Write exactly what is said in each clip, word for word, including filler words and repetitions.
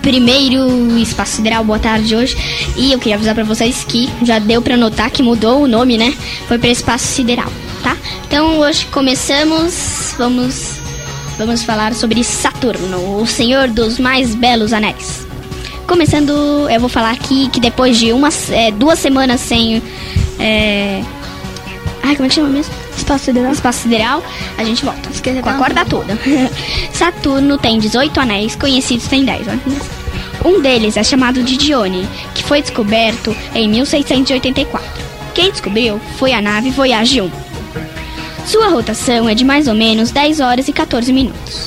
primeiro espaço sideral, boa tarde hoje. E eu queria avisar pra vocês que já deu pra notar que mudou o nome, né? Foi pra espaço sideral, tá? Então hoje começamos, vamos, vamos falar sobre Saturno, o senhor dos mais belos anéis. Começando, eu vou falar aqui que depois de umas, é, duas semanas sem... É... Ai, como é que chama mesmo? Espaço sideral. Espaço sideral, a gente volta. Esqueci com a corda toda. Saturno tem dezoito anéis, conhecidos tem dez. Um deles é chamado de Dione, que foi descoberto em mil seiscentos e oitenta e quatro. Quem descobriu foi a nave Voyage um. Sua rotação é de mais ou menos dez horas e quatorze minutos.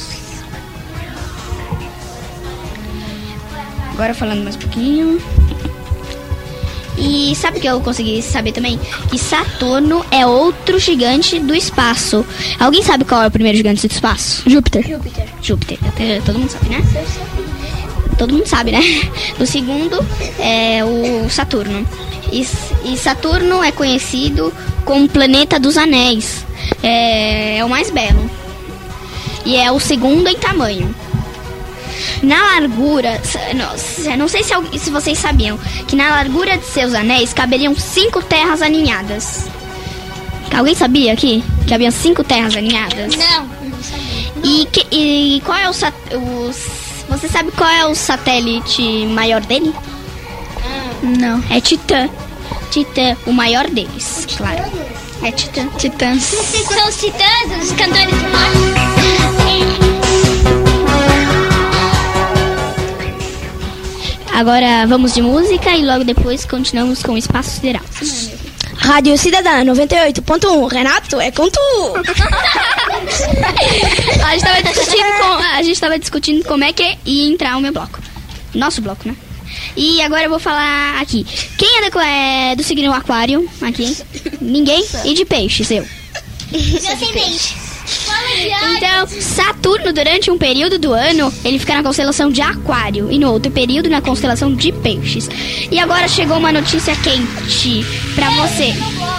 Agora falando mais um pouquinho. E sabe o que eu consegui saber também? Que Saturno é outro gigante do espaço. Alguém sabe qual é o primeiro gigante do espaço? Júpiter. Júpiter. Júpiter. Todo mundo sabe, né? Todo mundo sabe, né? O segundo é o Saturno. E, e Saturno é conhecido como planeta dos anéis. É, é o mais belo. E é o segundo em tamanho. Na largura, não, não sei se, se vocês sabiam, que na largura de seus anéis caberiam cinco terras aninhadas. Alguém sabia aqui? Que havia cinco terras aninhadas? Não, não sabia. E, que, e qual é o, o... Você sabe qual é o satélite maior dele? Não. É Titã. Titã, o maior deles, claro. É Titã. Titãs. São os titãs, os cantores de rock. Agora vamos de música e logo depois continuamos com o Espaço Sideral. Rádio Cidadã noventa e oito ponto um. Renato, é com tu. a, gente tava discutindo com, a gente tava discutindo como é que ia entrar o meu bloco. Nosso bloco, né? E agora eu vou falar aqui. Quem é do, é, do signo Aquário? Aqui. Ninguém? E de peixes, eu. Meu ascendente. Então, Saturno, durante um período do ano, ele fica na constelação de Aquário e no outro período na constelação de Peixes. E agora chegou uma notícia quente pra você.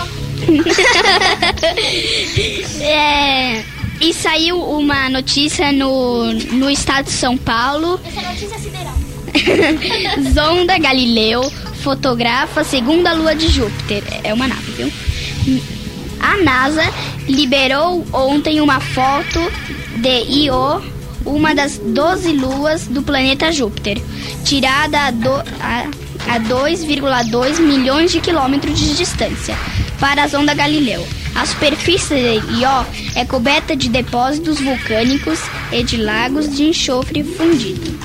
é, e saiu uma notícia no, no estado de São Paulo. Essa notícia é sideral. Sonda Galileu fotografa a segunda lua de Júpiter. É uma nave, viu? A NASA liberou ontem uma foto de Io, uma das doze luas do planeta Júpiter, tirada a, do, a, a dois vírgula dois milhões de quilômetros de distância, para a sonda Galileu. A superfície de Io é coberta de depósitos vulcânicos e de lagos de enxofre fundido.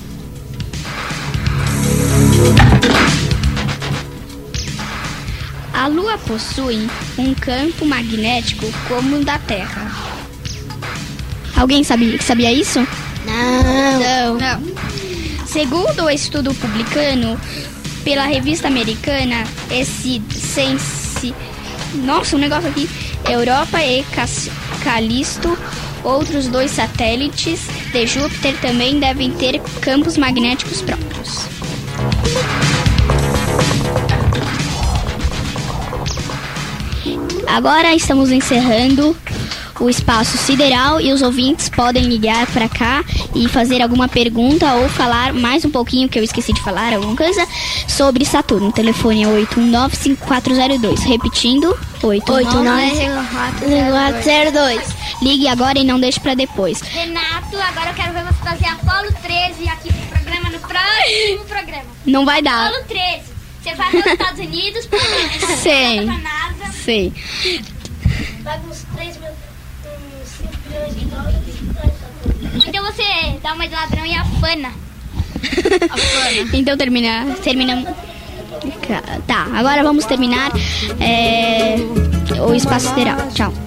A Lua possui um campo magnético como o da Terra. Alguém sabia, sabia isso? Não. Não. Não. Segundo o estudo publicado pela revista americana esse Sense, nossa, um negócio aqui, Europa e Calisto, outros dois satélites de Júpiter também devem ter campos magnéticos próprios. Agora estamos encerrando o Espaço Sideral e os ouvintes podem ligar para cá e fazer alguma pergunta ou falar mais um pouquinho, que eu esqueci de falar, alguma coisa, sobre Saturno. O telefone é oito um nove, cinco quatro zero dois. Repetindo, oito um nove, cinco quatro zero dois. Ligue agora e não deixe para depois. Renato, agora eu quero ver você fazer Apolo treze aqui pro programa, no próximo programa. Não vai dar. Apolo treze. Você vai para os Estados Unidos, para a Sei. NASA. Sei. Vai com uns três mil, uns cinco milhões de dólares. Então você dá uma de ladrão e afana. Afana. Então termina, terminamos. Tá, agora vamos terminar é, o Espaço Sideral. Tchau.